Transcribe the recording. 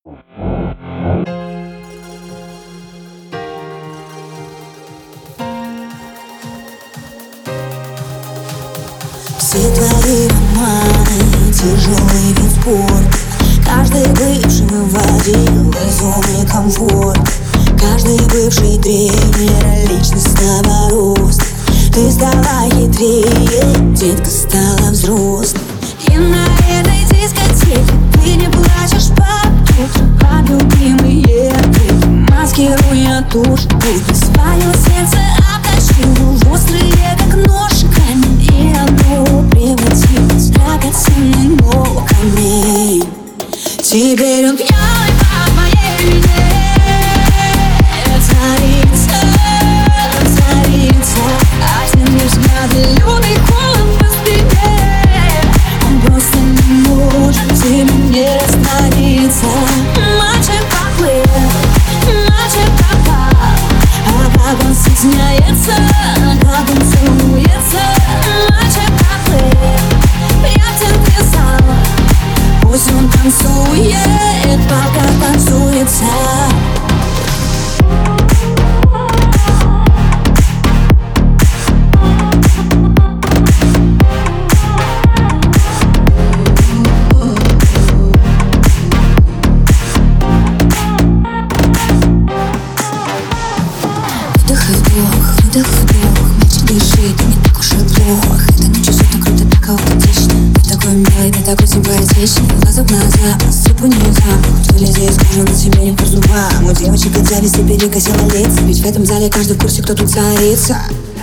Все твои романы, тяжелый вид спорта. Каждый бывший выводил безумный комфорт. Каждый бывший тренер личностного роста. Ты стала хитрее, детка стала взрослой. И на этой дискотеке ты не плачешь по утрам, а любимые треки, маскируя тушь. Ты свое сердце обточил в острые, как нож, камень, и оно превратилось в драгоценный, но камень. Теперь он пьяный по твоей вине. Царица, царица, один лишь взгляд и лютый холод по спине. Он просто не может тебе не раствориться. Мачо поплыл, мачо попал. А как он стесняется, как он целуется. Мачо поплыл, приятен плясал. Пусть он танцует, пока танцуется. Вдох-вдох, мальчик дышит, не так уж и плохо. Это не чувство так круто, так аутентично. Ты такой милый, ты такой симпатичный. Глаза в глаза, сыпу не запах. Вылези из кожи, на тебе не по зубам. У девочек от зависти перекосило лица. Ведь в этом зале каждый в курсе, кто тут царица.